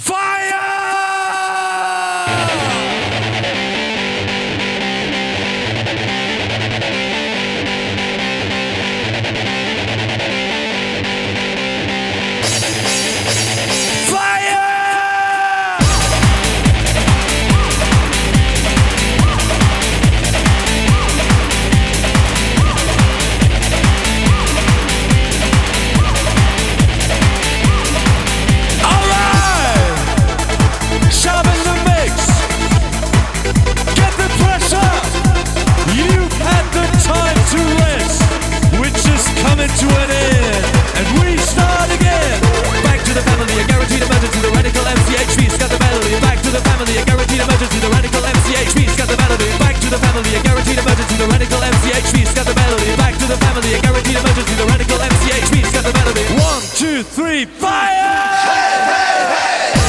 To an end, and we start again. Back to the family, a guaranteed emergency, the radical MCHV, scat the melody. Back to the family, a guaranteed emergency, the radical MCHV, scat the melody. Back to the family, a guaranteed emergency, the radical MCHV, scat the melody. Back to the family, a guaranteed emergency, the radical MCHV, scat the melody. 1, 2, 3, fire! Hey, hey, hey!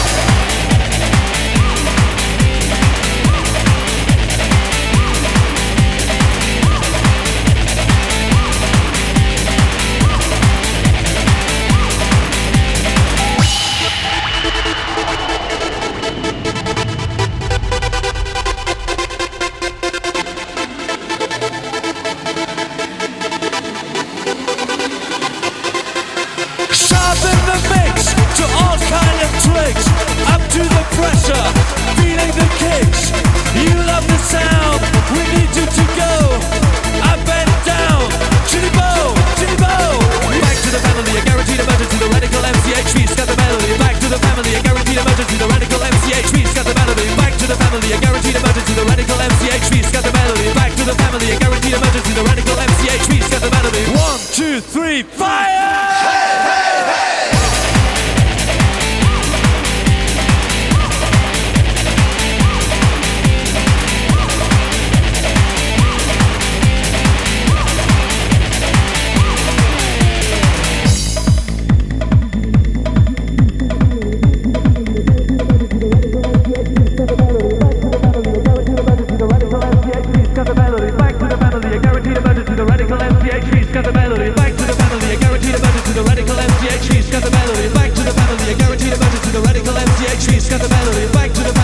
To all kind of tricks, up to the pressure, feeling the kicks. You love the sound, we need you to go up and down, chitty bow, chitty bow. Back to the family, a guaranteed emergency, the radical MCHV, scat the melody. Back to the family, a guaranteed emergency, the radical MCHV, scat the melody. Back to the family, a guaranteed emergency, the radical MCHV, scat the melody. Back to the family, a guaranteed emergency, the radical MCHV, scat the melody. 1, 2, 3, fire! Hey, hey, hey! Back to the family, a guaranteed emergency, the radical MCHV, scat the melody. Back to the family, a guaranteed emergency, the radical MCHV, scat the melody. Back to the family, a guaranteed emergency, the radical MCHV, scat the melody. Back to the